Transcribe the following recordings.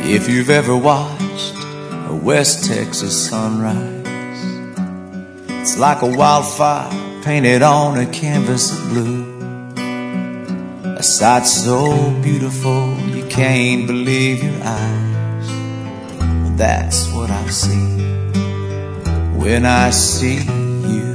If you've ever watched a West Texas sunrise, it's like a wildfire painted on a canvas of blue, a sight so beautiful you can't believe your eyes. Well, that's what I see when I see you.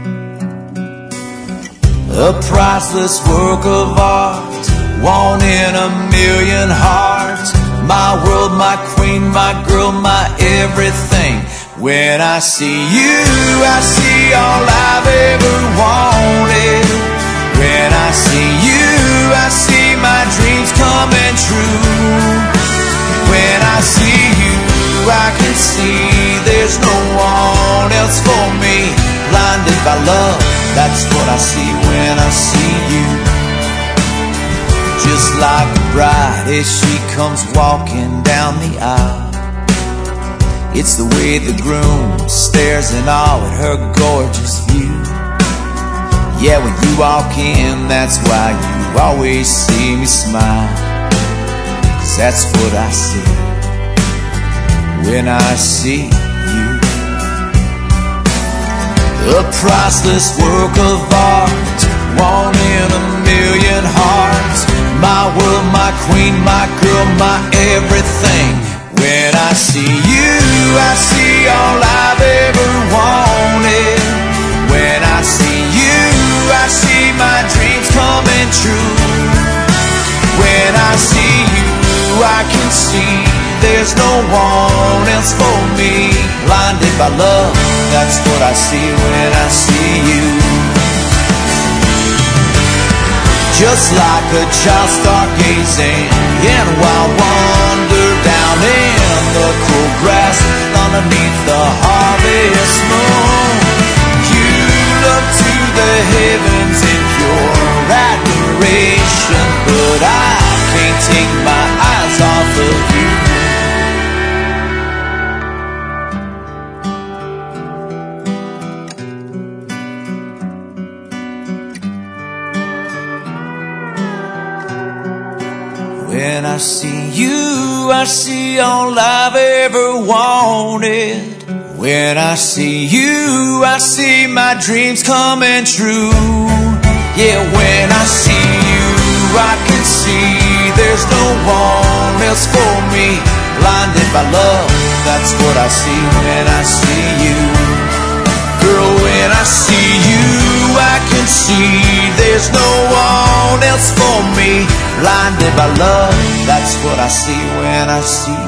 A priceless work of art, one in a million hearts. My world, my queen, my girl, my everything. When I see you, I see all I've ever wanted. When I see you, I see my dreams coming true. When I see you, I can see there's no one else for me. Blinded by love, that's what I see when I see you. Just like a bride as she comes walking down the aisle, it's the way the groom stares in awe at her gorgeous view. Yeah, when you walk in, that's why you always see me smile, 'cause that's what I see when I see you. A priceless work of art, one in a million hearts. My world, my queen, my girl, my everything. When I see you, I see all I've ever wanted. When I see you, I see my dreams coming true. When I see you, I can see there's no one else for me. Blinded by love, that's what I see when I see you. Just like a child stargazing in a wild wonder, down in the cool grass underneath the harvest moon. You look to the heavens in pure admiration, but I can't take my eyes off of you. When I see you, I see all I've ever wanted. When I see you, I see my dreams coming true. Yeah, when I see you, I can see there's no one else for me. Blinded by love, that's what I see when I see you. Girl, when I see you, I can see there's no one else for me. Blinded by love, that's what I see when I see you.